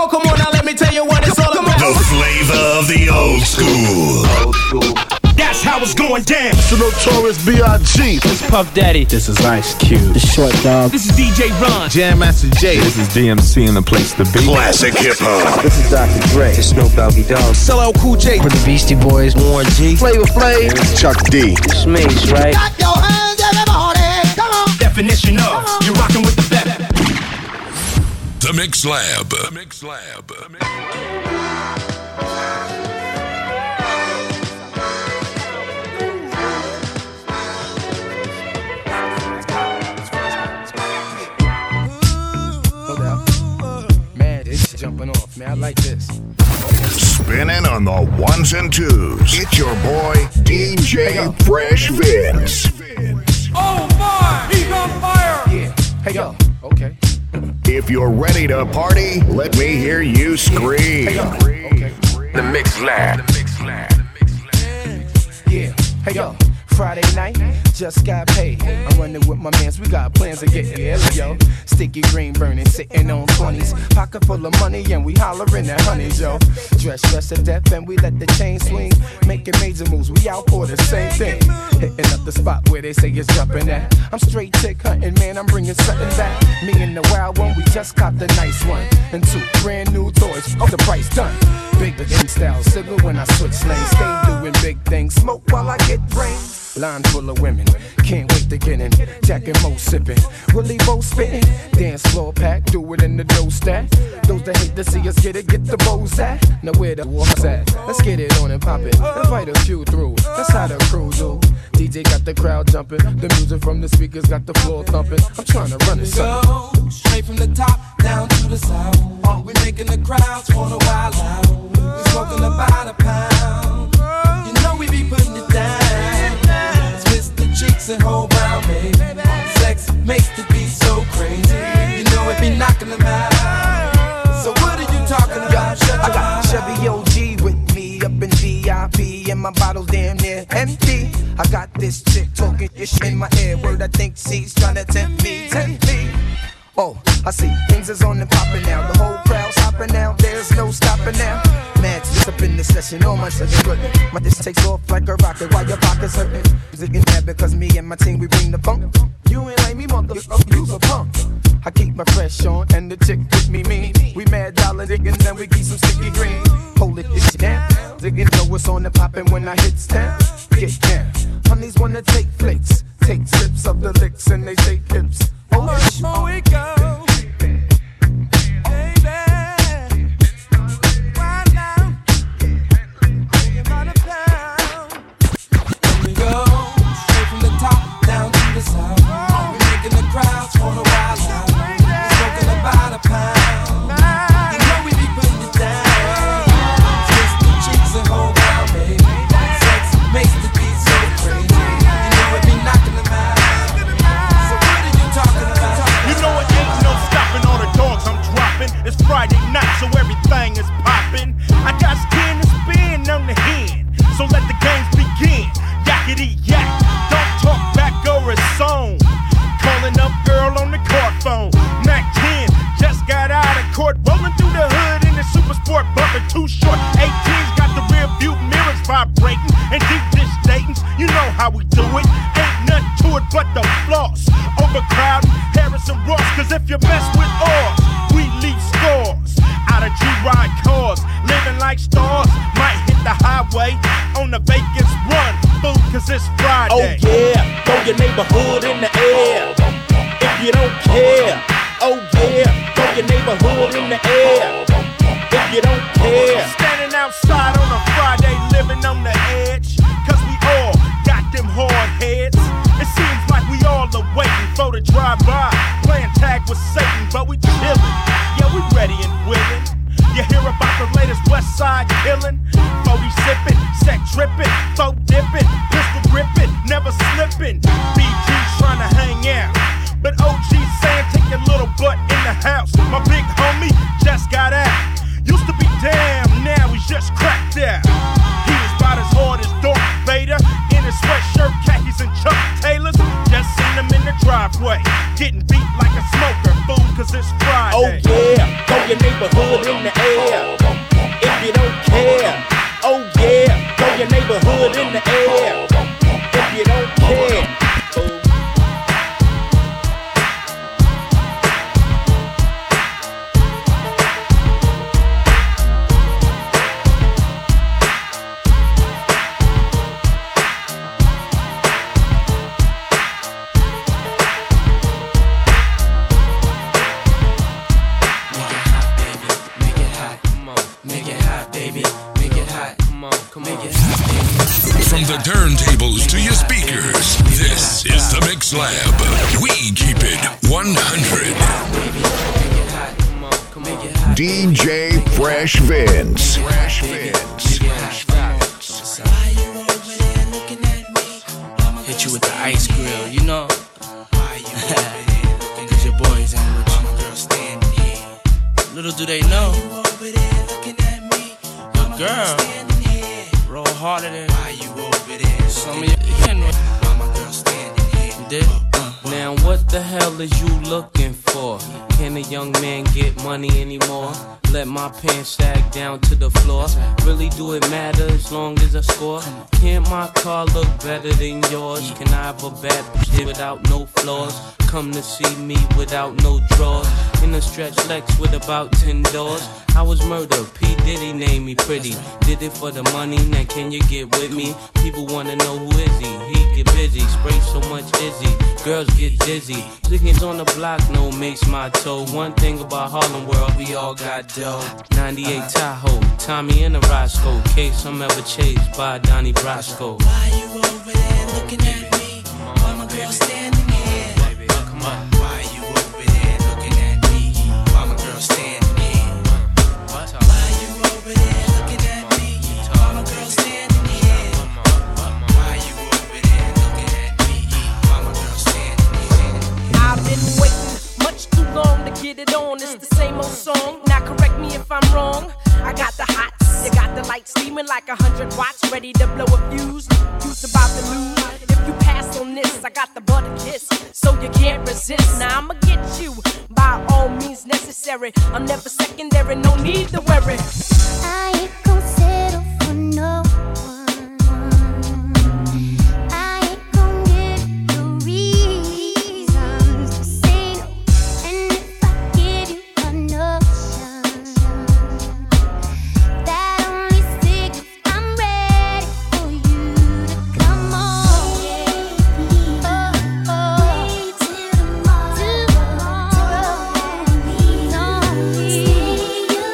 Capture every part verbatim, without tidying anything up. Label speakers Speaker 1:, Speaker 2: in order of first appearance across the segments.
Speaker 1: Oh, come on now, let me tell you what it's all about.
Speaker 2: The flavor of the old school. Old school.
Speaker 3: That's how it's going down.
Speaker 4: It's the Notorious B I G
Speaker 5: This is Puff Daddy. This is Ice Cube.
Speaker 6: The Short Dog.
Speaker 3: This is D J Ron.
Speaker 4: Jam Master Jay.
Speaker 5: This is D M C in the place to be.
Speaker 2: Classic hip hop.
Speaker 6: This is Doctor Dre.
Speaker 7: It's Snoop Doggy Dogg.
Speaker 4: L L Cool J.
Speaker 6: For the Beastie Boys.
Speaker 7: Warren G.
Speaker 4: Flavor Flav.
Speaker 2: Chuck D.
Speaker 6: Smash, right?
Speaker 1: Got your hands, everybody. Come on.
Speaker 3: Definition of you're rocking with the best.
Speaker 2: The Mix Lab. The Mix Lab. The Mix Lab.
Speaker 7: Jumping off, man. I like this.
Speaker 2: Spinning on the ones and twos. It's your boy, D J Fresh Vince.
Speaker 3: Oh my, he's on fire.
Speaker 7: Yeah. Hey yo. Okay.
Speaker 2: If you're ready to party, let me hear you scream.
Speaker 7: Hey yo. Okay.
Speaker 2: The Mix Lab. The Mix Lab. The Mix Lab.
Speaker 7: Yeah. Hey yo. Friday night, just got paid. I'm running with my mans, we got plans to get here, yo. Sticky green burning, sitting on twenties. Pocket full of money and we hollering at honeys, yo. Dress dress to death and we let the chain swing. Making major moves, we out for the same thing. Hitting up the spot where they say it's jumping at. I'm straight chick hunting, man, I'm bringing something back. Me and the wild one, we just got the nice one. And two brand new toys, oh, the price done. Big in style, civil when I switch lanes. Stay doing big things, smoke while I get brains. Line full of women, can't wait to get in. Jack and Mo sipping, Willie Bo spitting. Dance floor pack, do it in the dough stack. Those that hate to see us get it, get the bows at. Now where the war's at? Let's get it on and pop it. Invite a few through, that's how the crew do. D J got the crowd jumping, the music from the speakers got the floor thumping. I'm trying to run it, son.
Speaker 8: Go straight from the top down to the south. We making the crowds wanna wild out. We smoking about a pound. You know we be putting it down. Cheeks and whole brown, baby. Sex makes the beat so crazy. You know it be knocking them out. So what are you talking about? Shut
Speaker 7: I got Chevy O G with me up in V I P and my bottle's damn near empty. I got this chick talking ish in my ear. Word, I think she's trying to tempt me, tempt me. Oh, I see things is on and popping now. The whole crowd's hopping now. There's no stopping now. Mads just up in the session, all my shit is working. My dish takes off like a rocket while your pockets hurting. Music in there because me and my team we bring the funk. You ain't like me, motherfucker, you's a punk. I keep my fresh on and the chick with me mean. We mad dollar digging, then we keep some sticky green. Hold it, it's down. Digging, know what's on the poppin' when I hit town. Get down. Honeys wanna take flicks, take sips of the licks and they shake hips. Oh, much more we go.
Speaker 3: Sweatshirt, khakis, and Chuck Taylors. Just seen them in the drive. driveway. Getting beat like a smoker, fool, cause it's Friday.
Speaker 9: Oh yeah, throw your neighborhood in the air. If you don't care. Oh yeah, throw your neighborhood in the air. If you don't care. Oh.
Speaker 10: From the turntables to your speakers, this is the Mix Lab. We keep it one hundred.
Speaker 2: D J Fresh Vince. Fresh Vince.
Speaker 11: Hit you with the ice grill, you know. Cause your boys ain't with you, girl standing here. Little do they know, your girl roll harder than some of you. Mama girl standing here. You did? Uh,
Speaker 12: now what the hell is you looking for? Can a young man get money anymore? Let my pants sag down to the floor. Really do it matter as long as I score? Can't my car look better than yours? Can I have a bad bitch without no flaws? Come to see me without no drawers. In a stretch Lex with about ten doors. I was murdered, P. Diddy named me pretty. Did it for the money, now can you get with me? People wanna know who is he, he get busy. Spray so much Izzy, girls get dizzy. Chickens on the block, no makes my toe. One thing about Harlem World, we all got dough. ninety-eight Tahoe, Tommy and a Roscoe. Case I'm ever chased by Donnie Brasco.
Speaker 8: Why you over there looking at me? Why my girl standing here?
Speaker 11: baby, come on.
Speaker 8: Why you over there looking at me? Why my girl standing here? Why you over there looking at me? Why my girl standing here? Why you over there looking at me? Why my girl standing here?
Speaker 13: I've been waiting much too long to get it on. It's the same old song. Now correct me if I'm wrong. I got the hots, you got the lights steaming like a hundred watts, ready to blow a fuse. You's about to lose. If you pass on this, I got the butter kiss, so you can't resist. Now I'ma get you by all means necessary. I'm never secondary, no need to worry.
Speaker 14: I ain't gon' settle for no one. I ain't gon' give the reasons to say no. And if I give you a notion, that only signals I'm ready for you to come on. Oh, oh, wait till tomorrow. Don't be, don't be, you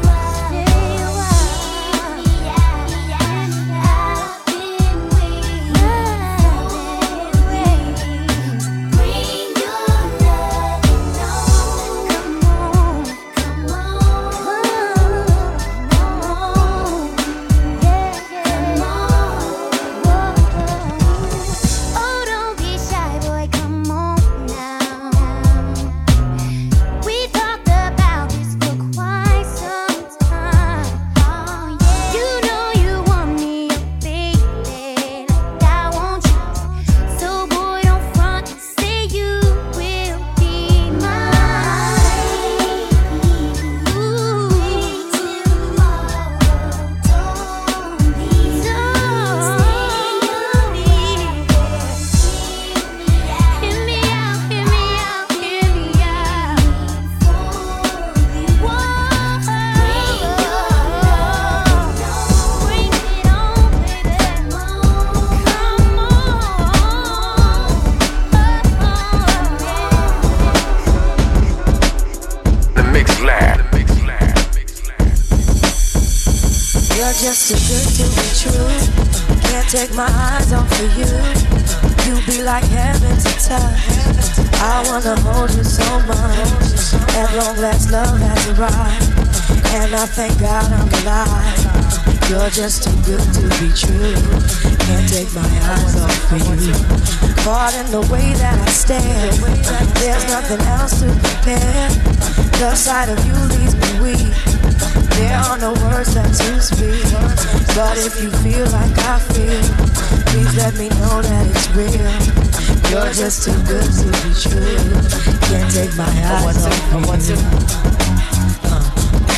Speaker 15: just too good to be true. Can't take my eyes off of you. You be like heaven to touch. I wanna hold you so much. At long last, love has arrived, and I thank God I'm alive. You're just too good to be true. Can't take my eyes off of you. Caught in the way that I stare. There's nothing else to compare. The sight of you leaves me weak. There are no words left to speak. But if you feel like I feel, please let me know that it's real. You're just too good to be true. Can't take my eyes off you. Uh.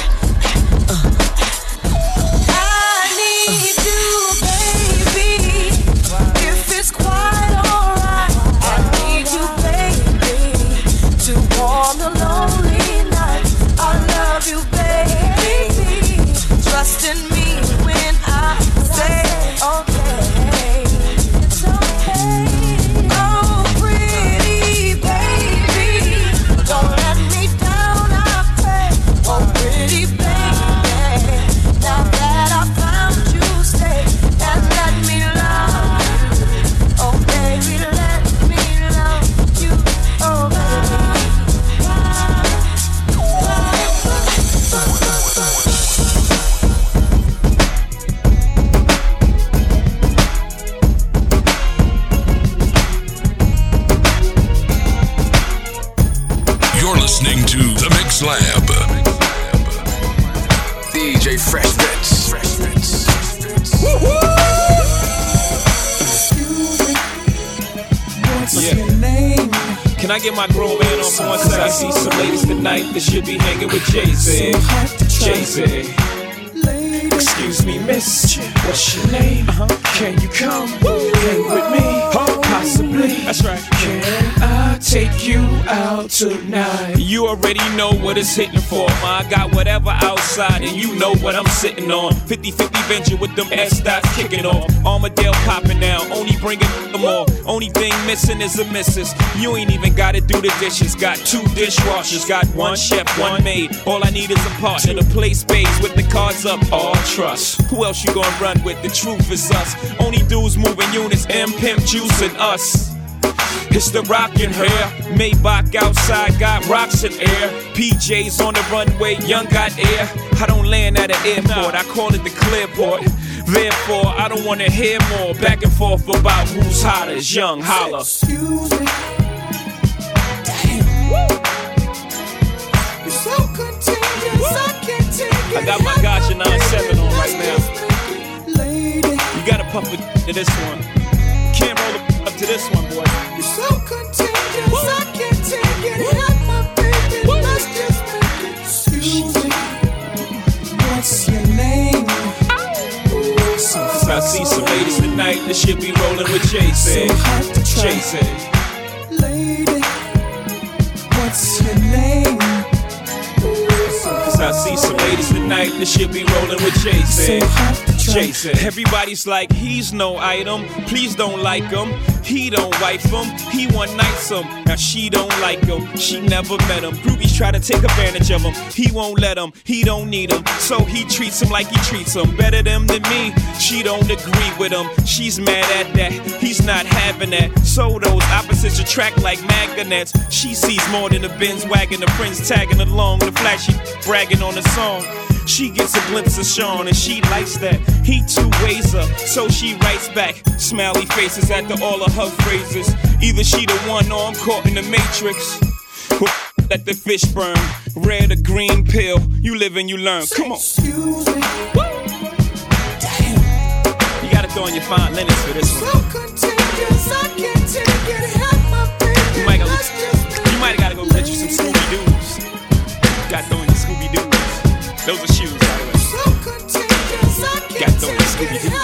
Speaker 15: I need you, baby. If it's quite alright, I need you, baby, to warm the lonely night. I love you, baby. Trust in me when I say okay. It's okay. Oh, pretty baby, don't let me down, I pray. Oh, pretty baby, now that I found you, stay and let me love you. Oh, baby, let me love you. Oh, baby.
Speaker 10: You're listening to The Mix Lab. D J Fresh Fits. Fresh Fits.
Speaker 12: Yeah. Can I get my grown man on for one second? I see some ladies tonight that should be hanging with Jay-Z. Jay-Z. Excuse me, miss, what's your name? Uh-huh. Can you come hang with me? Possibly. That's right. Can I take you out tonight? You already know what it's hitting for, ma. I got whatever outside and you know what I'm sitting on. fifty-fifty venture with them S-dots kicking off. Armadale popping now, only bringing them all. Only thing missing is a missus. You ain't even gotta do the dishes. Got two dishwashers, got one chef, one maid. All I need is a partner to play spades with the cards up. All trust. Who else you gonna run with? The truth is us. Only dudes moving units, M Pimp Juice and us. It's the rockin' hair. Maybach outside, got rocks in air. P Js on the runway, young got air. I don't land at an airport, I call it the Clearport. Therefore, I don't wanna hear more back and forth about who's hotter. It's young, holla.
Speaker 15: Excuse me. Damn. You're so contagious, I can't take it.
Speaker 12: I got my Gotcha nine seven on right now. You gotta puff it to this one. Can't roll it up to this one, boy.
Speaker 15: You're so contagious, I can't take it. Help my baby, let's just make it. Excuse me, what's your name?
Speaker 12: I see some ladies tonight that should be rolling with Jay-Z. Jay-Z.
Speaker 15: Lady, what's your name?
Speaker 12: I see some ladies tonight that should be rolling with Jay-Z. Jay-Z. Everybody's like, he's no item. Please don't like him. He don't wife him. He one nights him. Now she don't like him. She never met him. Groupies try to take advantage of him. He won't let him. He don't need him. So he treats him like he treats him. Better them than me. She don't agree with him. She's mad at that. He's not having that. So those opposites attract like magnets. She sees more than the Benz wagon. The friends tagging along. The flashy bragging on the song. She gets a glimpse of Sean and she likes that. He two ways her, so she writes back. Smiley faces after all of her phrases. Either she the one or I'm caught in the matrix. Let the fish burn, red or green pill. You live and you learn. Come on.
Speaker 15: Excuse me.
Speaker 12: Damn. You gotta throw in your fine linens for this one.
Speaker 15: So contagious, I can't take it. Help my baby.
Speaker 12: You might, go, you might gotta go get you some Scooby Doo's. Got throw in your Scooby Doo's. Those are shoes, by the way.
Speaker 15: So contagious, I can't
Speaker 12: got throw in your Scooby Doo's.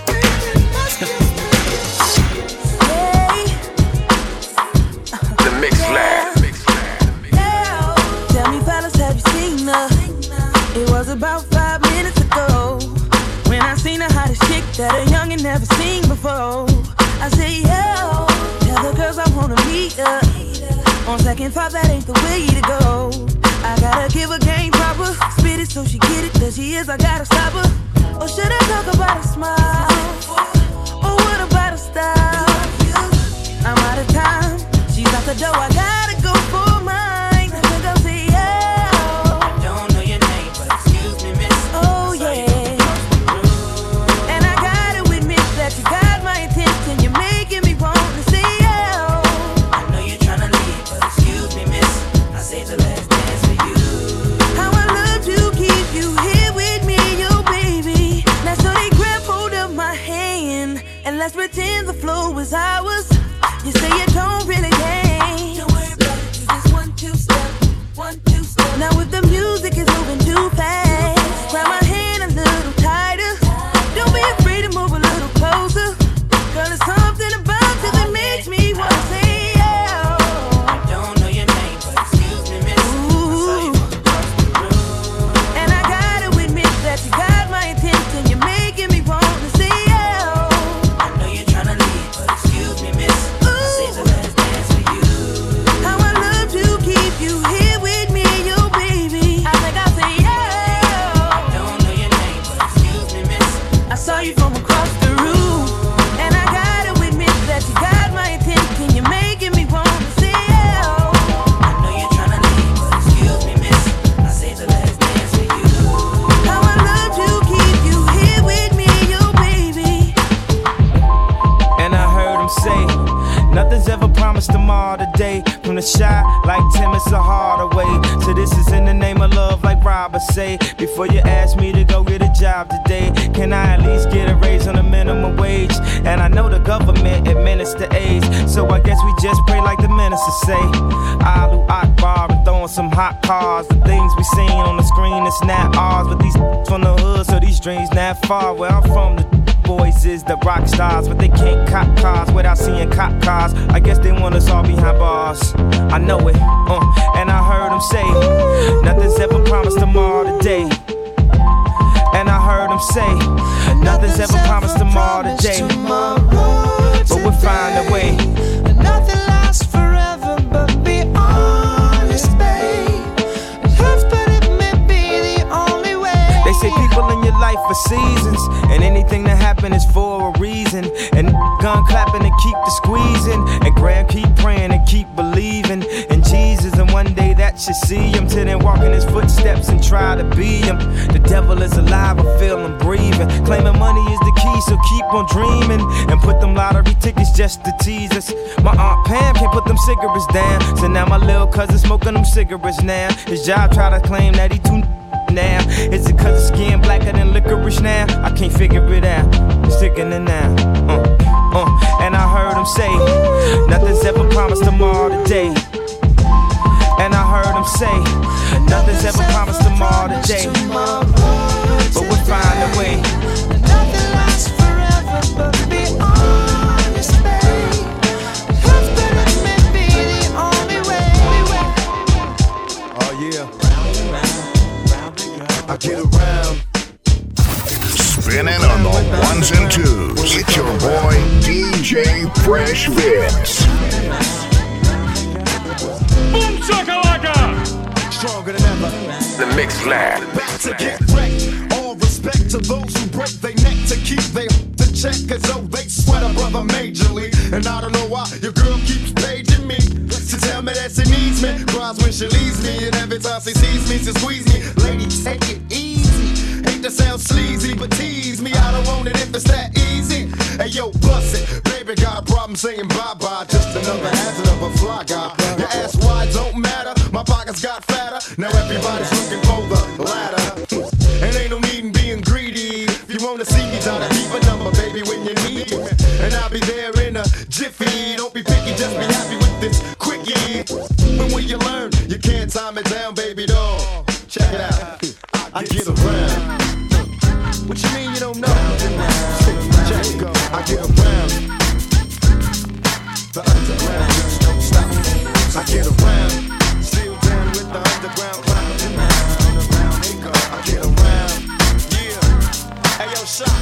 Speaker 10: The Mix Lab.
Speaker 15: Tell me, fellas, have you seen her? It was about five minutes ago when I seen the hottest chick that a youngin' never seen before. I said, yo, tell the girls I wanna meet her. On second thought, that ain't the way to go. I gotta give her game proper, spit it so she get it. There she is, I gotta stop her. Or should I talk about a smile? Or what about a style? I'm out of time, she's out the door, I gotta go for mine. And the girl say, yeah.
Speaker 8: I don't know your name, but excuse me, miss.
Speaker 15: Oh yeah. And I gotta admit that you got my attention. You're making me want to say, yeah.
Speaker 8: I know you're trying to leave, but excuse me, miss. I saved the last dance for you.
Speaker 15: How I love to keep you here with me, yo baby. Now so they grab hold of my hand and let's pretend the flow was ours. You say you're
Speaker 16: shy like Timmons or Hardaway. So this is in the name of love like Robert say. Before you ask me to go get a job today, can I at least get a raise on the minimum wage? And I know the government administer AIDS, so I guess we just pray like the minister say. Alu Akbar and throwing some hot cars. The things we seen on the screen is not ours, but these from the hood, so these dreams not far. Where I'm from, the boys is the rock stars, but they can't cop cars without seeing cop cars. I guess they want us all behind bars. I know it, uh, and I heard them say nothing's ever promised tomorrow today. And I heard them say nothing's ever promised tomorrow today. But we'll find a way.
Speaker 17: Nothing lasts forever, but be honest, babe. It hurts, but it may be the only way.
Speaker 16: They say people in your life for seasons, and anything that happen is for a reason. And gun clapping and keep the squeezing, and grand keep praying and keep believing in Jesus. And one day that should see him, till then walk in his footsteps and try to be him. The devil is alive, I feel him breathing. Claiming money is the key, so keep on dreaming. And put them lottery tickets just to tease us. My Aunt Pam can't put them cigarettes down, so now my little cousin smoking them cigarettes now. His job try to claim that he too now. Is it cause his skin blacker than licorice now? I can't figure it out. Sticking it now. Uh, uh. And I heard him say nothing's ever promised tomorrow today. And I heard him say nothing's ever promised tomorrow today. But we'll find a way.
Speaker 17: Nothing lasts forever, but be honest, babe. It hurts, but it may be the only way.
Speaker 4: Oh yeah, I get around.
Speaker 2: Spinning on the ones and twos. It's your boy D J Fresh Vince.
Speaker 3: Boom shakalaka!
Speaker 4: Stronger than ever.
Speaker 10: The Mix Lab.
Speaker 4: Back to get wrecked. All respect to those who break their neck to keep their the check, cause oh, they sweat a brother majorly. And I don't know why your girl keeps paging me to tell me that she needs me. Cries when she leaves me, and every time she sees me, she squeeze me. Lady, take it easy. Hate to sound sleazy, but tease me. I don't want it if it's that easy. Hey yo, bust it. Baby got a problem saying bye-bye. Just another hazard of a fly guy. Your ass wide don't matter. My pockets got fatter. Now everybody's looking for the ladder. And ain't no need in being greedy. If you wanna see me, try to keep a number, baby, when you need me. And I'll be there in a jiffy. Don't be picky, just be happy with this quickie. And when you learn, you can't time it down, baby doll. Check it out. I get around. What you mean you don't know? Check it go. I get around. The underground just don't stop. I get around. Still down with the underground clown. Around they go. I get around. Yeah. Hey yo, shot.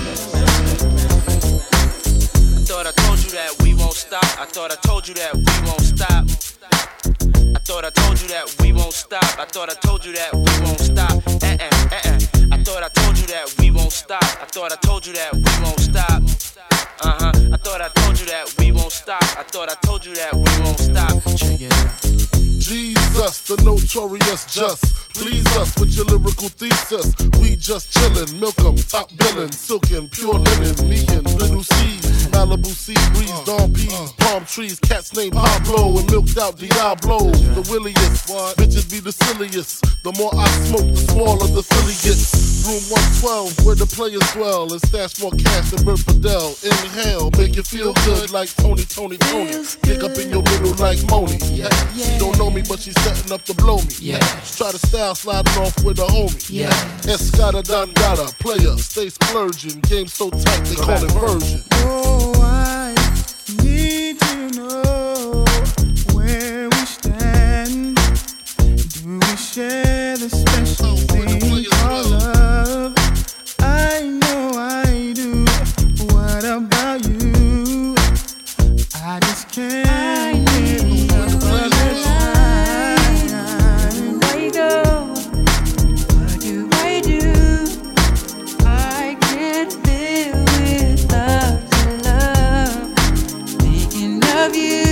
Speaker 12: I thought I told you that we won't stop. I thought I told you that we won't stop. I thought I told you that we won't stop. I thought I told you that we won't stop. Uh-uh, uh-uh. I thought I told you that we won't stop. I thought I told you that we won't stop. Uh-huh. I thought I told you that we won't stop. I thought I told you that we won't stop. Check it out.
Speaker 18: Jesus, the notorious just. Please us with your lyrical thesis. We just chillin', milk 'em, top billin', silkin', pure linen, me and little C's, Malibu sea breeze, dawn peas, palm trees, cats named Pablo and milked out Diablo. The williest, bitches be the silliest. The more I smoke, the smaller the Philly gets. Room one twelve, where the players dwell, and stash more cash than Bert Fidel. Inhale, make you feel good like Tony, Tony, Tony. Kick up in your middle like Moni. Yeah. She don't know me, but she's setting up to blow me. Yeah. Try to style sliding off with a homie. Yeah. Escada Dangada, player, stay splurging. Game so tight, they call it version.
Speaker 17: Oh, I need to know where we stand. Do we share the special thing called love? I know I do. What about you? I just can't get enough of this time. Where you go? What do I do? I can't live without your love. Thinking of you.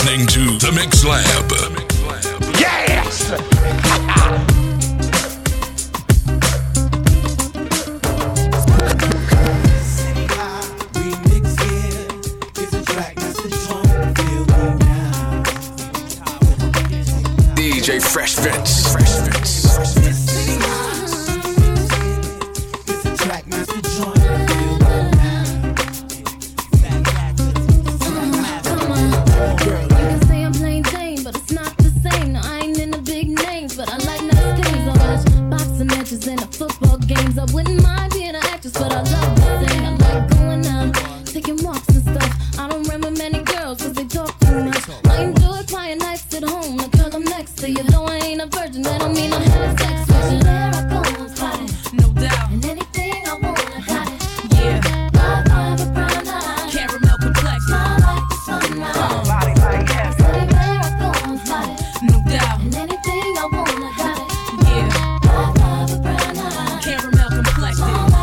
Speaker 10: listening to The Mix Lab.
Speaker 3: Yes!
Speaker 19: D J Fresh Vince. Fresh Vince.
Speaker 14: And the football games, I wouldn't mind being an actress, but I love to sing. I like going out, taking walks and stuff. I don't remember many girls, cause they talk too much. I enjoy playing nights at home, the girl I'm next to you. Though I ain't a virgin, that don't mean I had sex with you. There I go, I'm spotted, no doubt. And anything I want, I got it. Yeah, I have a brown eye, caramel complexion, I like the sunrise. Body like yes. There I go, I'm spotted, no doubt. And anything I want, I got it. Yeah. Caramel complexion.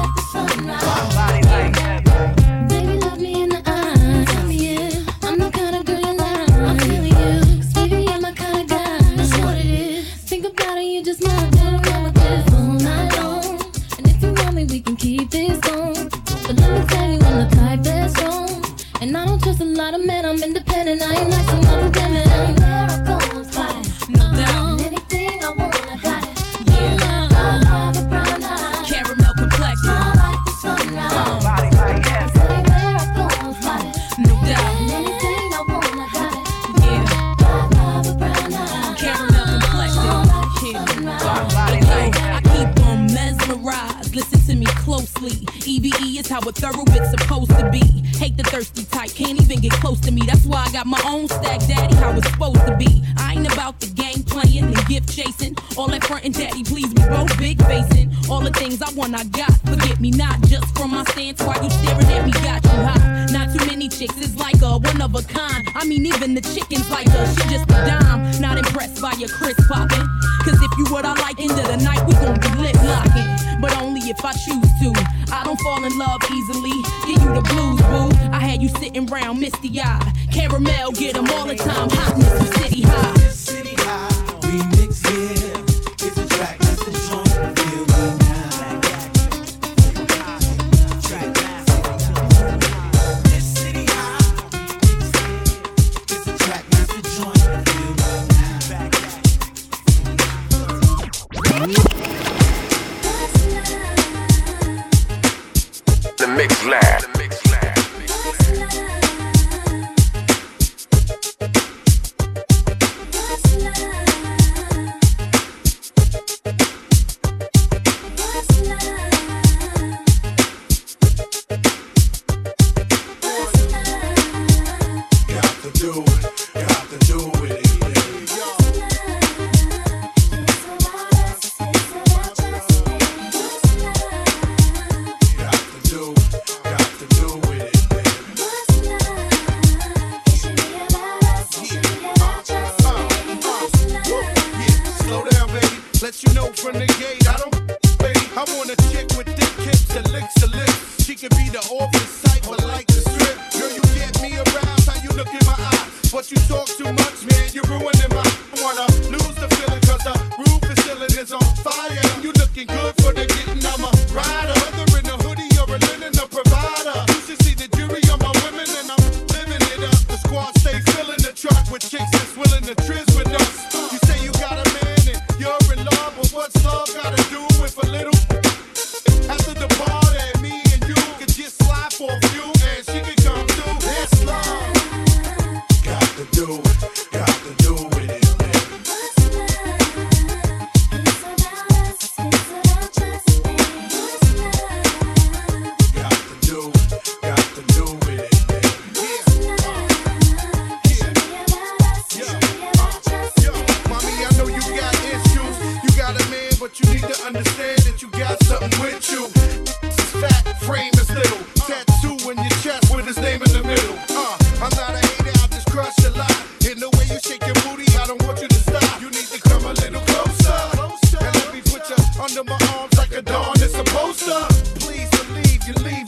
Speaker 14: Baby, look me in the eye. Tell me if I'm the kind of girl you like. I feel you. Cause baby, you're my kind of guy. That's what it is. Think about it, you just might get around with this all night long. And if you want me, we can keep this going. But let me tell you, I'm the type that's strong. And I don't trust a lot of men. I'm independent. I ain't like some other women. And there I go, I'm spotted. No doubt. And anything I want, I got it. Yeah. I have a brown eye. Caramel complexion. I like the sunrise. Body like yes. Anywhere I go, I'm spotted. No doubt. And anything I want, I got it. Yeah. I have a brown eye. Caramel complexion. I like the sunrise. Body like yes. I keep on mesmerized. Listen to me closely. E B E is how a thorough it's supposed to be. Hate the thirsty type, can't even get close to me. That's why I got my own stack, daddy, how it's supposed to be. I ain't about the game playing and gift chasing. All that front and daddy, please, we both big facing. All the things I want, I got. Forget me not just from my stance while you staring at me, got you hot. Not too many chicks, it's like a one of a kind. I mean, even the chickens like her, she just a dime. Not impressed by your crisp popping. Cause if you what I like, end of the night, we gon' be lip locking. But only if I choose to. I don't fall in love easily. Give you the blues, boo. I had you sitting round misty eyed. Caramel, get them all the time. Hotness from City High.
Speaker 20: City High, remix here. It's a track that's the joint. Feel good now. City High, it's a track that's the joint. Feel good now.
Speaker 19: The Mix Lab.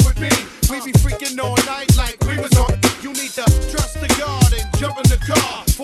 Speaker 18: All night like we was on. You need to trust the God and jump in the car.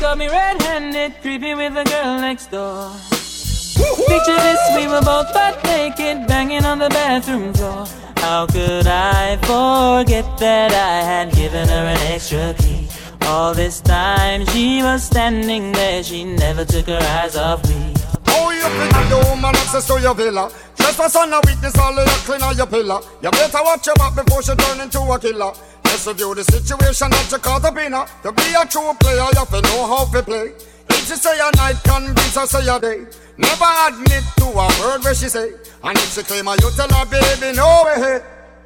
Speaker 12: caught me red-handed, creeping with the girl next door. Picture this, we were both butt naked, banging on the bathroom floor. How could I forget that I had given her an extra key? All this time she was standing there, she never took her eyes off me.
Speaker 4: Oh, you think the woman access to your villa? Just for son of witness, all of your clean on your pillar. You better watch your back before she turn into a killer. Just review the situation that you caught up in her. To be a true player, you have to know how to play. If she say a night, convince her say a day. Never admit to a word where she say. And if she claim her, you tell her, baby, no way.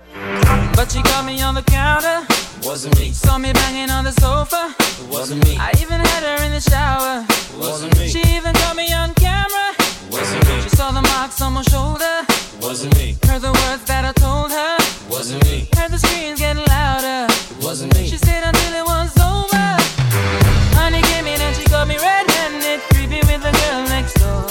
Speaker 12: But she caught me on the counter.
Speaker 11: Wasn't me.
Speaker 12: Saw me banging on the sofa.
Speaker 11: Wasn't me.
Speaker 12: I even had her in the shower.
Speaker 11: Wasn't me.
Speaker 12: She even caught me on camera.
Speaker 11: Wasn't me.
Speaker 12: She saw the marks on my shoulder.
Speaker 11: Wasn't me.
Speaker 12: Heard the words that I told her.
Speaker 11: Wasn't me.
Speaker 12: Heard the screams getting louder.
Speaker 11: Wasn't me.
Speaker 12: She stayed until it was over. Honey came in and she got me red-handed, creepy with the girl next door.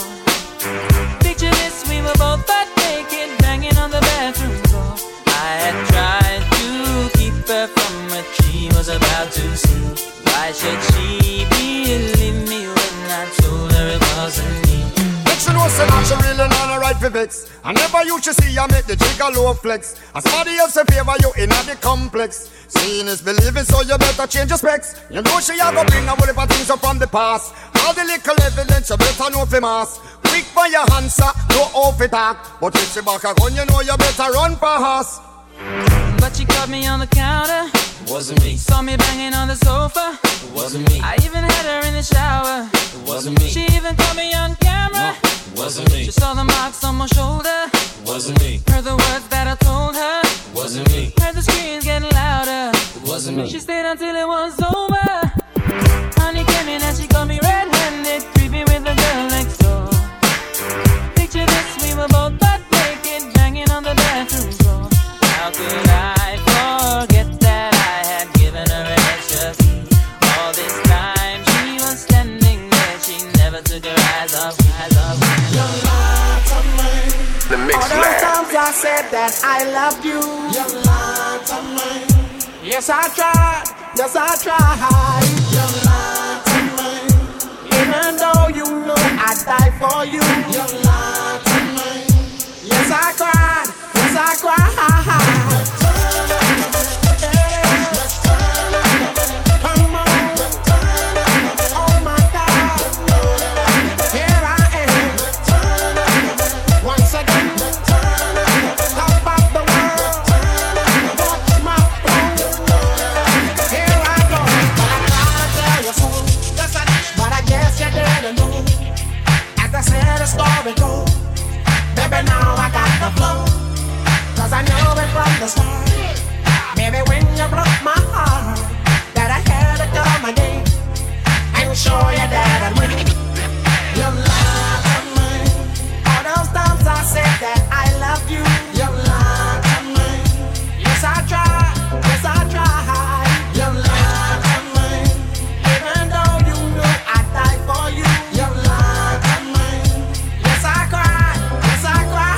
Speaker 12: Picture this, we were both butt naked, banging on the bathroom floor. I had tried to keep her from what she was about to see. Why should she believe me when I told her it wasn't me?
Speaker 4: But she knows that she really not a right for vex. I never used to see her make the jigger low flex. As somebody else in favor you in the complex. Seeing is believing, so you better change your specs. You know she a go bring a whole heap of things up from the past. All the little evidence you better know for mass. Quick for your answer, no off it talk. But if she back a gun, you know you better run fast.
Speaker 12: But she caught me on the counter.
Speaker 11: Wasn't me.
Speaker 12: Saw me banging on the sofa.
Speaker 11: It wasn't me.
Speaker 12: I even had her in the shower.
Speaker 11: It wasn't me.
Speaker 12: She even caught me on camera.
Speaker 11: It wasn't me.
Speaker 12: She saw the marks on my shoulder.
Speaker 11: It wasn't me.
Speaker 12: Heard the words that I told her.
Speaker 11: It wasn't me.
Speaker 12: Heard the screams getting louder.
Speaker 11: It wasn't me.
Speaker 12: She stayed until it was over. Honey came in and she got me red-handed, creepy with the girl next door. Picture this, we were both butt naked, banging on the bathroom floor. How could I forget that I had given her an extra key? All this time she was standing there, she never took her eyes off me. Eyes off me.
Speaker 1: You lied to me.
Speaker 19: The Mix
Speaker 1: All those
Speaker 19: Lab.
Speaker 1: times I said that I loved you. You lied to me. Yes, I tried. Yes, I tried. You lied to me. Even though you know I'd die for you. You lied to me. Yes, I cried. Yes, I cried. Come on. Oh my God. Here I am. Once again. Top of the world. Watch my flow. Here I go. But I tried to tell you so. But I guess you didn't know. As I said, the story goes. Baby, now I got the flow. Cause I knew it from the start. Maybe when you broke my heart, that I had to come again and show you that I win. You lied to me. All those times I said that I love you. You lied to me. Yes, I tried. Yes, I tried. You lied to me. Even though you knew I'd die for you. You lied to me. Yes, I cried. Yes, I cried.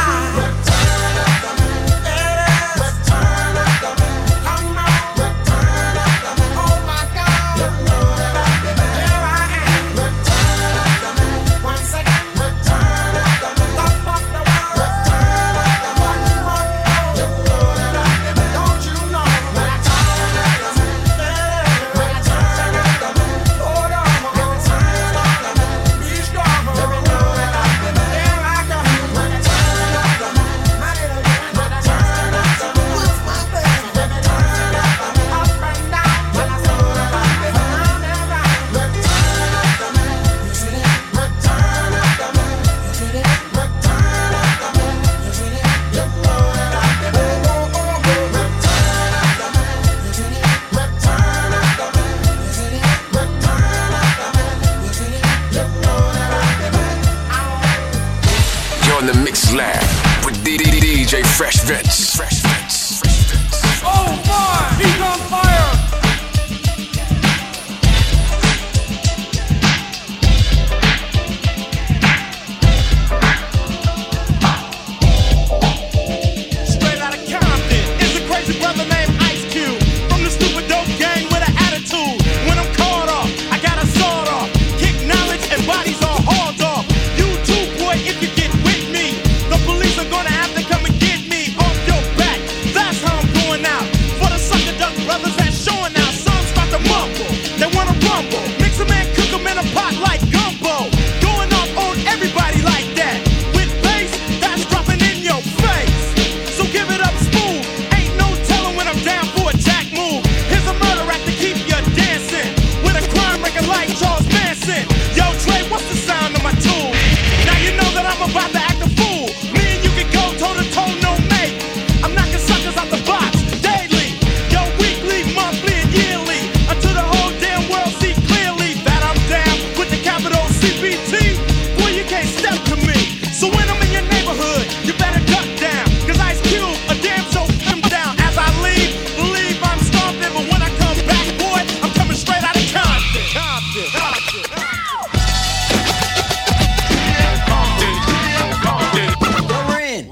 Speaker 19: You're in the Mix Lab with D D J Fresh Vince. Fresh Vince.
Speaker 3: Oh my, he's on fire! Straight out of Compton is a crazy brother named Ice Cube. From the stupid dope gang with an attitude. When I'm caught off, I got a soul.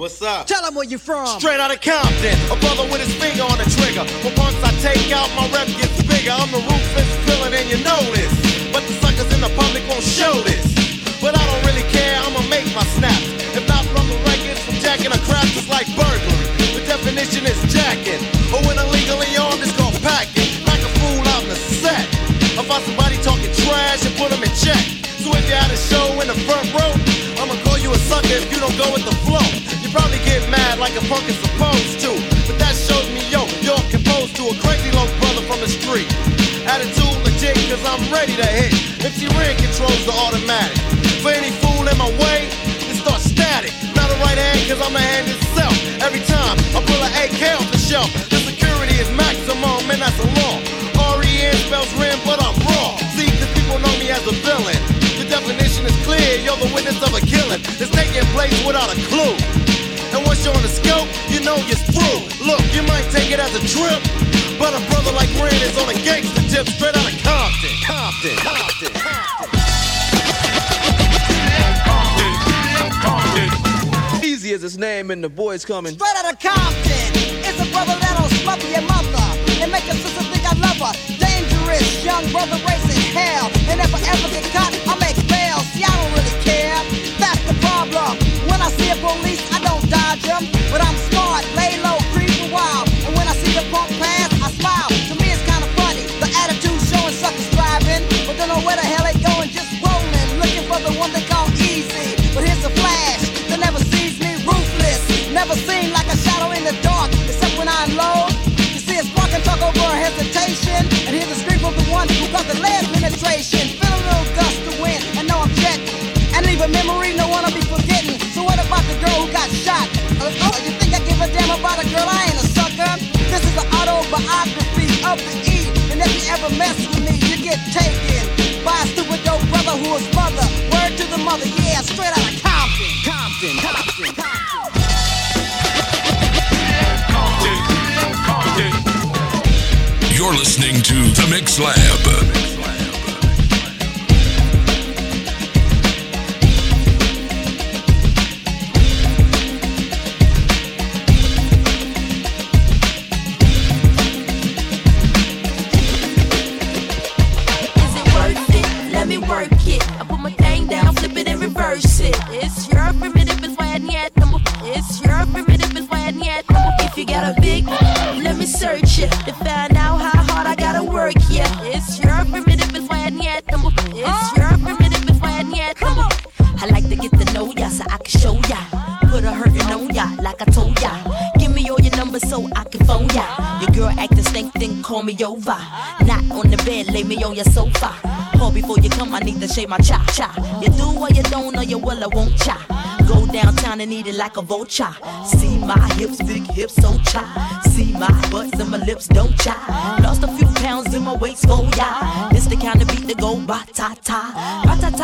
Speaker 9: What's up?
Speaker 21: Tell them where you from.
Speaker 9: Straight out of Compton, a brother with his finger on the trigger. When punks I take out, my rep gets bigger. I'm the ruthless villain and you know this. But the suckers in the public won't show this. But I don't really care, I'ma make my snaps. If not from the records, from jacking a crap, it's like burglary. The definition is jacking. Or when illegally armed, it's called packing. Like a fool out in the set. I find somebody talking trash and put them in check. So if you're at a show in the front row, I'ma call you a sucker if you don't go with the flow. You probably get mad like a punk is supposed to. But that shows me, yo, you're composed to a crazy little brother from the street. Attitude legit, cause I'm ready to hit. M C Ren controls the automatic. For any fool in my way, it starts static. Not a right hand, cause I'm the hand itself. Every time I pull an A K off the shelf, the security is maximum, and that's a law. R E N spells Ren, but I'm raw. See, cause people know me as a villain. The definition is clear, you're the witness of a killing that's taking place without a clue. And once you're on the scope, you know you're through. Look, you might take it as a trip, but a brother like Ren is on a gangster tip straight out of Compton. Compton, Compton, Compton.
Speaker 22: Easy as his name and the boys coming.
Speaker 21: Straight out of Compton. It's a brother that'll smother your mother and make your sister think I love her. Dangerous, young brother racing hell. And if I ever get caught, I make bail. See, I don't really care. That's the problem. When I see a police, I don't dodge them. But I'm smart, lay low, creep a while. And when I see the punk pass, I smile. To me, it's kind of funny. The attitude showing suckers driving. But don't know where the hell they going, just rolling. Looking for the one they call easy. But here's a flash that never sees me, ruthless. Never seen like a shadow in the dark, except when I unload. You see a spark and talk over a hesitation. And hear the scream from the one who got the lead penetration. Feel a little gust of wind, and know I'm jetting. And leave a memory no one will be forgetting. So what about the girl who got shot? Uh, oh, you think I give a damn about a girl? I ain't a sucker. This is an autobiography of the E. And if you ever mess with me, you get taken by a stupid dope brother who is mother. Word to the mother, yeah, straight out of Compton. Compton, Compton, Compton.
Speaker 10: You're listening to The Mix Lab.
Speaker 23: Work it. I put my thing down, flip it and reverse it. It's your primitive, it's why I need number. It's your primitive, it's why I need number. If you got a big, let me search it to find out how hard I gotta work. Yeah, it's your primitive, it's why I need number. It's your primitive, it's why I need number. I like to get to know ya so I can show ya. Put a hurtin' on ya like I told ya. Give me all your numbers so I can phone ya. Your girl acting stink, then call me over. Not on the bed, lay me on your sofa. Call before you come, I need to shave my cha-cha. You do or you don't, or you will or won't cha. Go downtown and eat it like a vulture. See my hips, big hips, so cha. See my butts and my lips, don't cha. Lost a few pounds in my waist, oh yeah. This the kind of beat that go ba-ta-ta.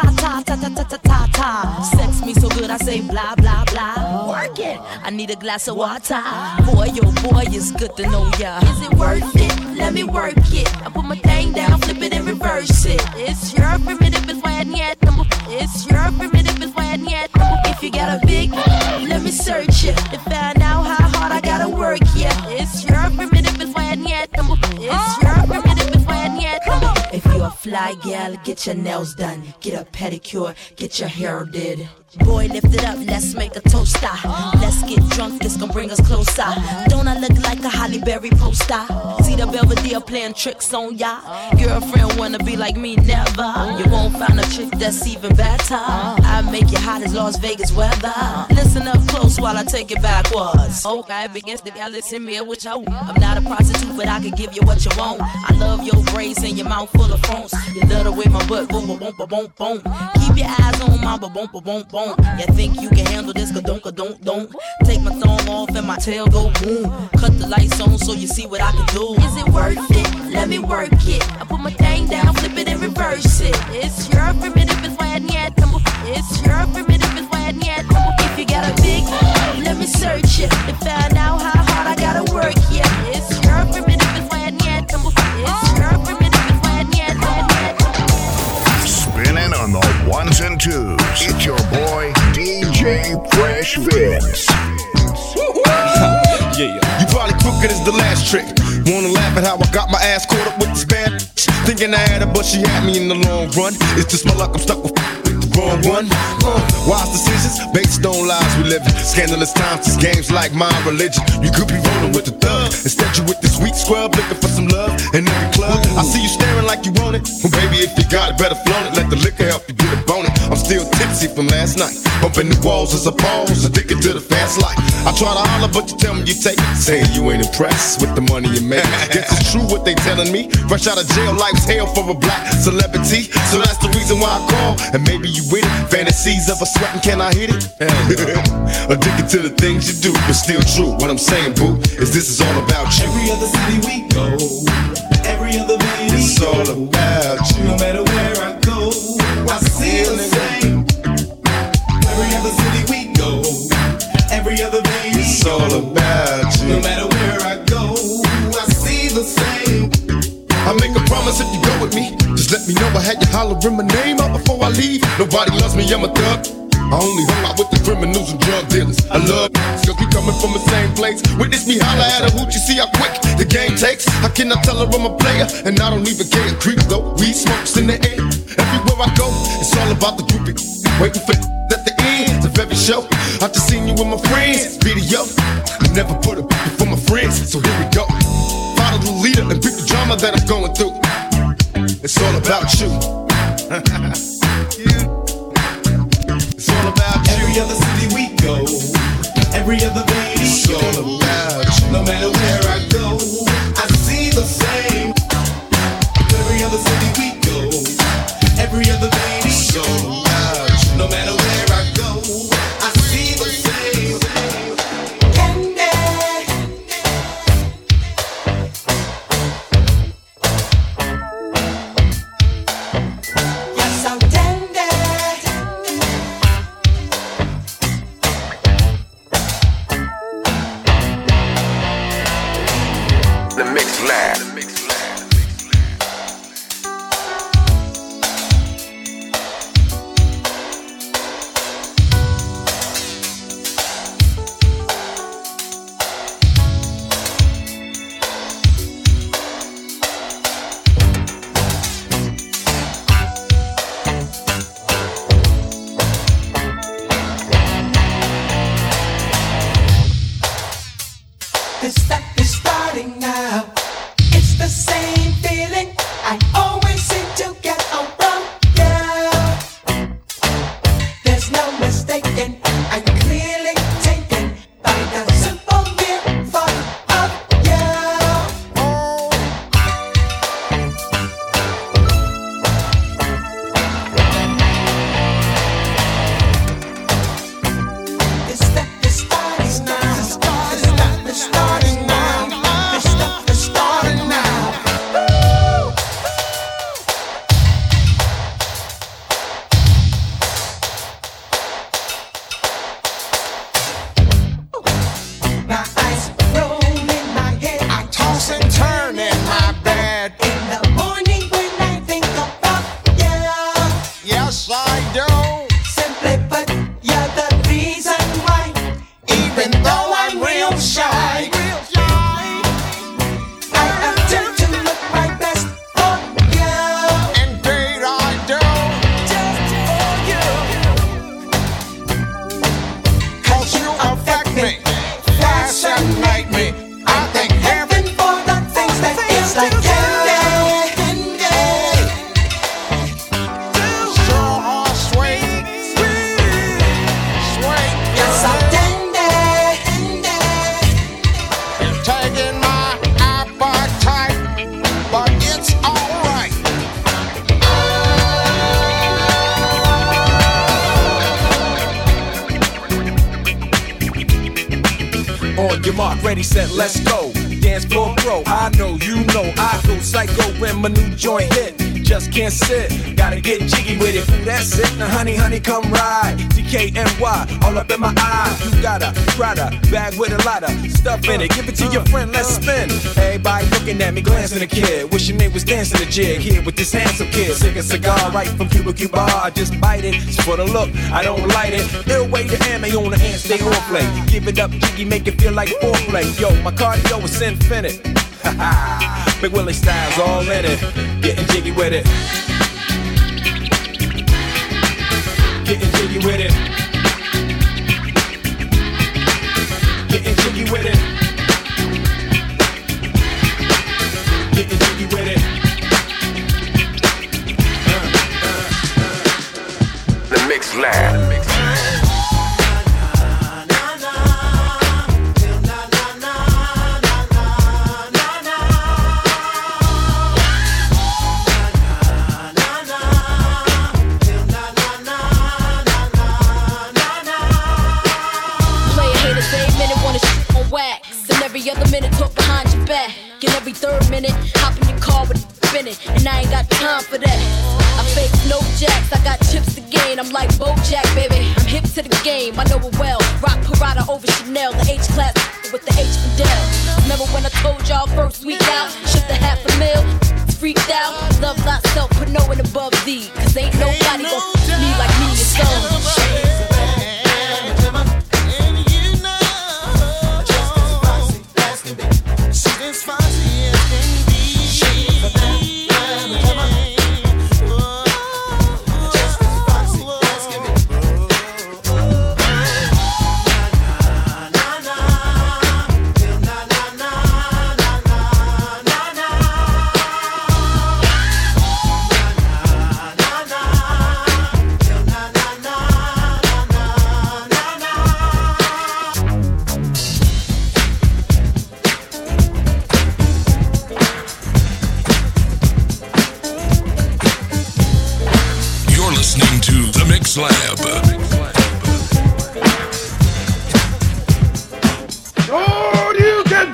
Speaker 23: Ba-ta-ta-ta-ta-ta-ta-ta-ta. Sex me so good I say blah, blah, blah. Work it, I need a glass of water. Boy, oh boy, it's good to know ya. Is it worth it? Let me work it. I put my thing down, flip it and reverse it. It's your primitive, it's why I need number. It's your primitive, it's why I need number. If you got a big, let me search it to find out how hard I gotta work. Yeah, it's your primitive, it's why I need number. It's your primitive, it's why I need number. If you a fly gal, get your nails done, get a pedicure, get your hair did. Boy, lift it up, let's make a toaster. Let's get drunk, this gon' bring us closer. Don't I look like a Holly Berry poster? See the Belvedere playing tricks on ya. Girlfriend wanna be like me, never. You won't find a chick that's even better. I make you hot as Las Vegas weather. Listen up close while I take it backwards. Okay, begins to y'all listen me what you want. I'm not a prostitute, but I can give you what you want. I love your braids and your mouth full of phones. You love the way my butt boom, boom, boom, boom, boom. Keep your eyes on my boom, boom, boom, boom. You think you can handle this, don't, don't, don't. Take my thumb off and my tail go boom. Cut the lights on so you see what I can do. Is it worth it? Let me work it. I put my thing down, flip it and reverse it. It's your primitive, it's why I need number. It's your primitive, it's why I need number. If you got a big, let me search it to find out how hard I gotta work. Yeah, it's your primitive, it's why I need number. It's your primitive, it's why I need number.
Speaker 2: Spinning on the ones and twos. It's your boy, D J Fresh Vince.
Speaker 9: Crooked is the last trick. Wanna laugh at how I got my ass caught up with this bad bitch. Thinking I had her, but she had me in the long run. It's just my luck, I'm stuck with the wrong one. Uh, wise decisions based on lies we live in. Scandalous times, these games like my religion. You could be rolling with the thug. Instead you with this weak scrub looking for some love in every club. I see you staring like you want it. Well, baby, if you got it, better flaunt it. Let the liquor help you get a bone it. I'm still tipsy from last night. Bumping the walls as a pause, addicted to the fast life. I try to holler, but you tell me you take it. Saying you ain't impressed with the money you make. Guess it's true what they telling me. Fresh out of jail, life's hell for a black celebrity. So that's the reason why I call. And maybe you with it. Fantasies of a sweating, can I hit it? Addicted to the things you do, but still true. What I'm saying, boo, is this is all about you.
Speaker 20: Every other city we go, every other video,
Speaker 9: it's all about you.
Speaker 20: No matter where I go, I see the same. Every other city we go, every other video,
Speaker 9: it's all about you.
Speaker 20: No matter where I go, I see the same.
Speaker 9: I make a promise if you go with me, just let me know. I had you hollering my name out before I leave. Nobody loves me, I'm a thug. I only hung out with the criminals and drug dealers. I love cause we coming from the same place. Witness me holler at a hoot, you see how quick the game takes. How can I tell her I'm a player? And I don't even care. Creep though, weed smokes in the air. Everywhere I go, it's all about the groupie. Waiting for at the end of every show. I just seen you with my friends. Video, I never put it before my friends. So here we go. Follow the leader and pick the drama that I'm going through. It's all about you. It's all about you.
Speaker 20: Every other city we go, every other video,
Speaker 9: it's all about you.
Speaker 20: No matter where I go, I see the same. Every other city we go, every other video,
Speaker 9: it's all about you.
Speaker 20: No matter where I go, I see the same. Candy. Yes, I'm dandy.
Speaker 19: The Mix Lab.
Speaker 20: The stuff is starting now. It's the same feeling I always seem to get around you. There's no mistaking, I'm clearly taken by the simple mere thought of you. This stuff is starting now. Starting now, this stuff is starting now. Woo! My eyes roll in my head, I toss and turn in my bed. In the morning when I think about you, yes I do. Simply put, you're the reason why. Even though I'm real shy, I attempt to look my best for you. Indeed I do. Just for you. Cause you affect me, fascinate me. I thank heaven for the things that is like candy. Sure are sweet, sweet. Yes, I'm taking my appetite, but it's alright.
Speaker 5: On your mark, ready, set, let's go. Dance floor pro, I know, you know, I go psycho when my new joint hit. Just can't sit, gotta get jiggy with it. That's it, now honey, honey, come ride. D K N Y, all up in my eye. You got a Prada bag with a lot of stuff in it. Give it to your friend, let's spin. Everybody looking at me, glancing a kid. Wishing they was dancing a jig here with this handsome kid. Sick a cigar right from Cuba Cuba. I just bite it, it's for the look, I don't light it. Ill way to ammo on the hands. stay on play. Give it up, jiggy, make it feel like foreplay. Yo, my cardio is infinite. Big Willie Styles all in it. Getting jiggy with it. Getting jiggy with it. Getting jiggy with it. Getting jiggy with it. Uh, uh, uh.
Speaker 19: The Mix Lab.
Speaker 23: Every other minute talk behind your back. And every third minute hop in your car with a spinning. And I ain't got time for that. I fake no jacks, I got chips to gain. I'm like Bojack, baby. I'm hip to the game, I know it well. Rock Parada over Chanel, the H class with the H Fidel. Remember when I told y'all first week out? Shipped a half a mil, freaked out. Love thyself, put no one above thee. Cause ain't nobody gon' me like me and so.
Speaker 17: As fancy as can be. She's a bad woman. Just as fancy as can be. Na na na na na na na na na.
Speaker 10: Listening to The Mix Lab.
Speaker 3: Oh, you can.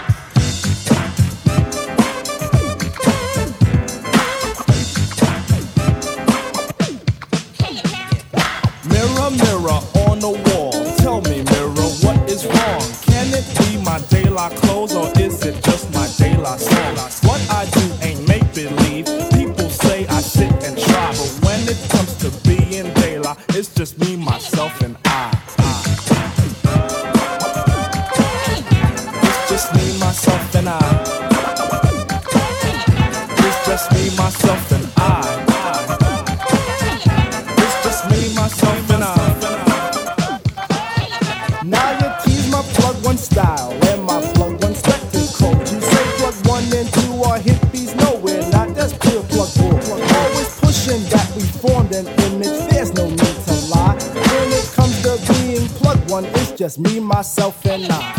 Speaker 6: Mirror, mirror on the wall, tell me, mirror, what is wrong? Can it be my De La clothes or is it just my De La song? What I do ain't make believe. People say I sit and try, but when it comes to being De La, it's just me, myself, and I. It's just me, myself, and I. It's just me, myself, and I. It's just me, myself, and I. Now you tease my plug one style and my plug one spectacle. You say plug one and two are hippies, no we're not, that's pure plug bull. Always pushing that we formed an image, there's no need to lie. When it comes to being plug one, it's just me, myself, and I.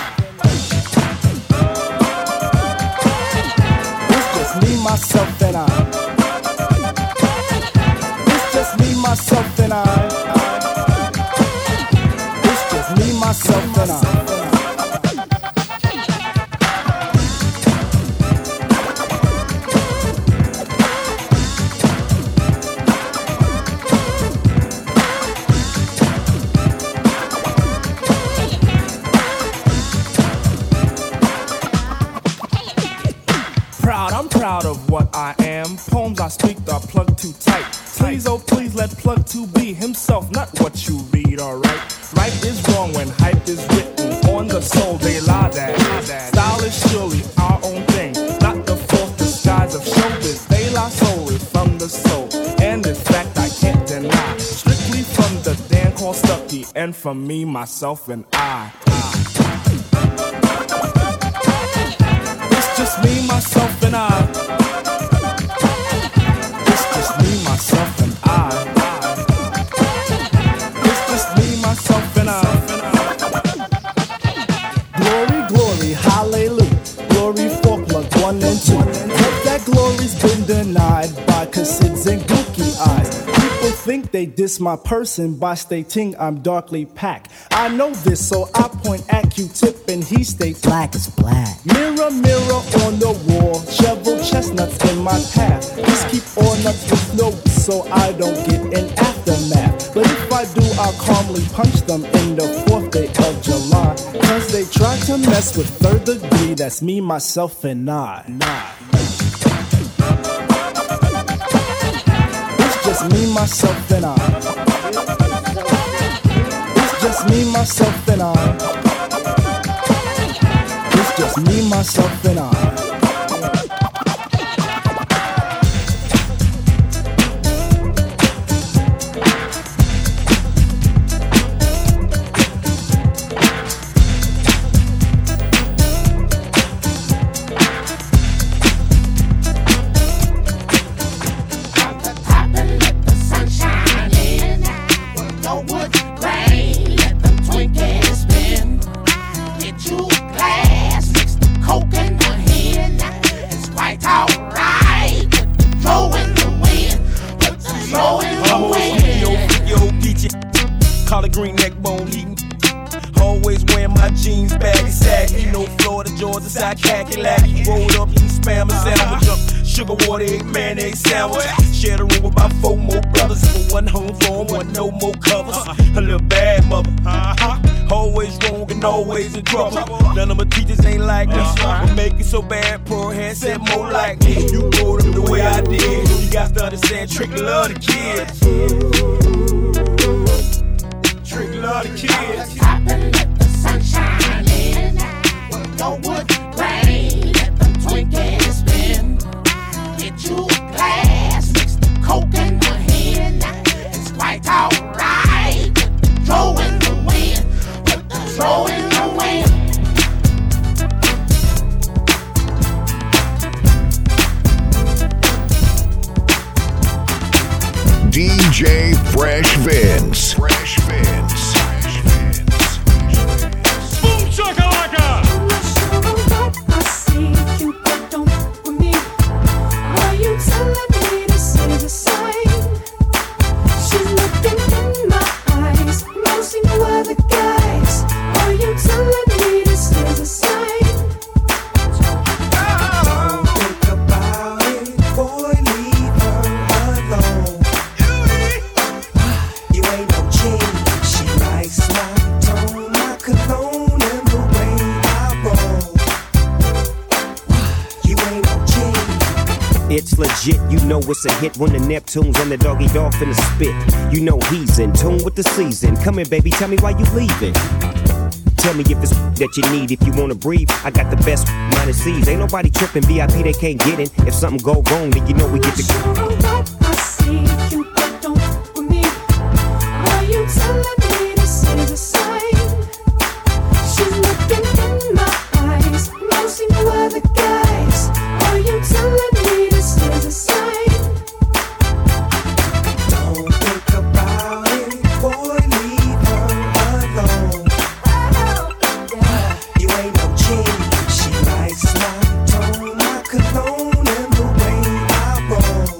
Speaker 6: It's just me, myself, and I. It's just me, myself, and I. It's just me, myself, and I. Proud, I'm proud of what I am. Poems I speak are plugged too tight. Please, oh please, let plug two be himself, not what you read, alright? Right is wrong when hype is written on the soul, they lie that. Style is surely our own thing, not the false disguise of showbiz. They lie solely from the soul, and in fact I can't deny. Strictly from the Dan called Stucky, and from me, myself, and I. It's just me, myself, and I. It's just me, myself, and I. It's just me, myself, and I. Glory, glory, hallelujah. Glory for plug one and two. But that glory's been denied by Cassids and gookie eyes. People think they diss my person by stating I'm darkly packed. I know this, so I point at Q-Tip and he states black is black. Mirror, mirror on the wall, shovel chestnuts in my path. Just keep on nuts with notes so I don't get an aftermath. But if I do, I'll calmly punch them in the fourth day of July. Cause they try to mess with third degree, that's me, myself, and I. Nah. It's just me, myself, and I. It's just me, myself, and I. It's just me, myself, and I.
Speaker 5: Collar green neck bone heating. Always wearing my jeans baggy saggy. You know Florida, Georgia, side khaki lackey. Rolled up, eat spam and sandwich up. Sugar water, egg, mayonnaise sandwich. Share the room with about four more brothers. For one home for one, no more covers. A little bad mother. Always wrong and always in trouble. None of my teachers ain't like this. What make it so bad? Poor hand said more like me. You brought them the way I did. You got to understand, Trick love the kids. Trick love the kids.
Speaker 1: Top and let the sun shine in. No wood grain, let them Twinkies spin. Get you a glass, mix the coke and the hen. It's quite alright. Put the throw in the wind. Put the throw in the wind.
Speaker 2: D J Fresh Vince. Fresh Vince.
Speaker 3: Boom shakalaka!
Speaker 14: I see you, but don't fuck with me. Are you telling me this is a sign? She's looking in my eyes, mostly no other guys. Are you telling me this is a sign?
Speaker 17: Don't think about it, boy, leave her alone. You ain't no genie, she likes my tone, my cologne, and the way I roll. You ain't no genie.
Speaker 16: It's legit, you know it's a hit when the Neptunes and the doggy dog finna spit. You know he's in tune with the season. Come here, baby, tell me why you leaving. Tell me if it's that you need, if you wanna breathe. I got the best minus C's. Ain't nobody tripping, V I P they can't get in. If something go wrong, then you know we get the.
Speaker 14: I see you, but don't fuck with me. Are you telling me this is a sign? She's looking in my eyes, mostly no other guys. Are you telling me this is a sign?
Speaker 17: Don't think about it, boy, leave her alone. You ain't no genie, she likes my tone, my cologne, and the way I roll.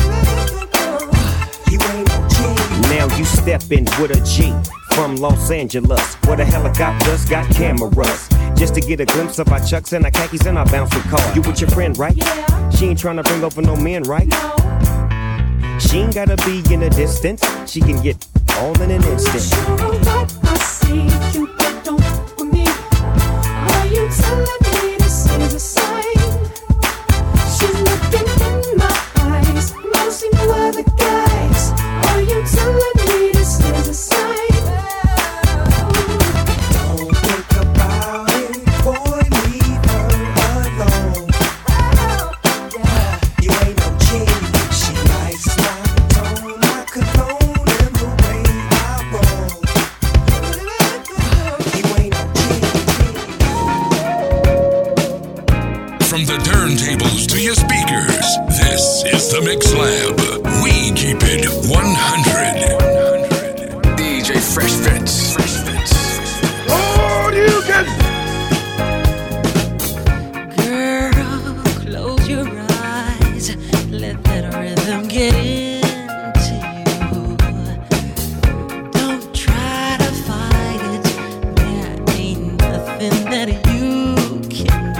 Speaker 17: You ain't no genie.
Speaker 16: Now you steppin' with a G from Los Angeles, where the helicopters got cameras. Just to get a glimpse of our chucks and our khakis and our bouncing car. You with your friend, right?
Speaker 14: Yeah.
Speaker 16: She ain't tryna bring over no men, right?
Speaker 14: No.
Speaker 16: She ain't gotta be in the distance. She can get all in an instant.
Speaker 14: I see you, but don't fuck with me. Are you telling me this is a sign? She's looking in my eyes, mostly no other guys. Are you telling me this is a sign?
Speaker 17: Don't think about it, boy, leave her alone. You ain't no genie, she likes my tone, my cologne, and the way I roll. You ain't no genie.
Speaker 10: From the turntables to your speakers, this is the Mix Lab. We keep it one hundred.
Speaker 19: D J Fresh Vince.
Speaker 3: Oh, you can.
Speaker 23: Girl, close your eyes. Let that rhythm get into you. Don't try to fight it. There ain't nothing that you can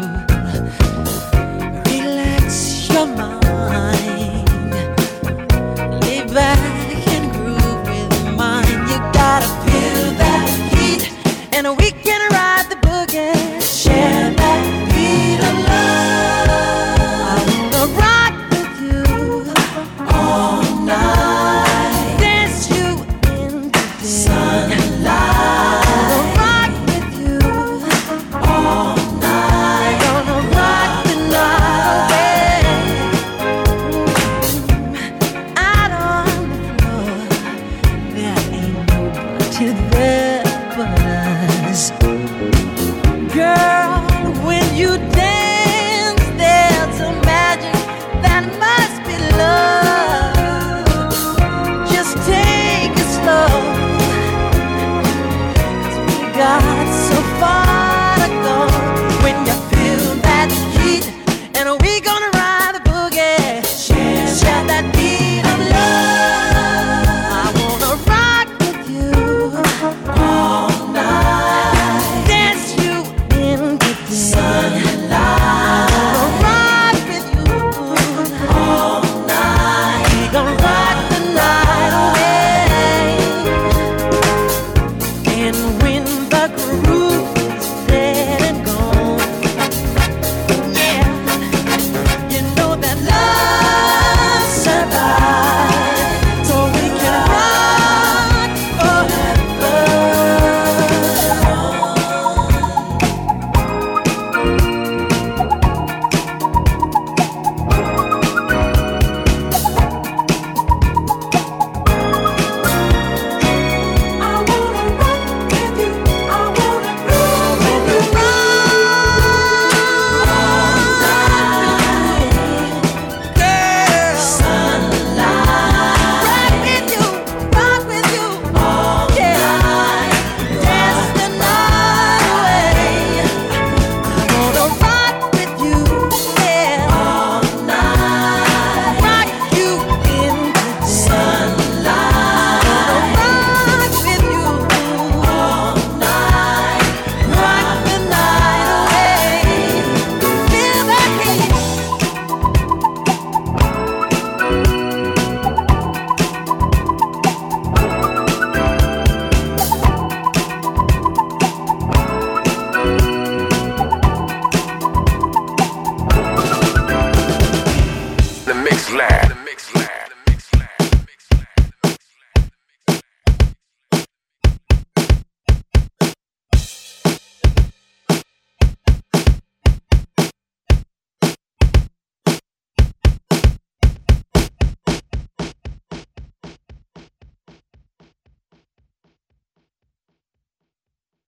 Speaker 23: do. Relax your mind. Lay back and groove with mine. You gotta feel that heat, and we can ride the boogie. Share that beat of love. I wanna rock with you all night. Dance you in the sunlight.
Speaker 15: paradise. Girl, when you dance, there's a magic that must be love. Just take it slow, 'cause we got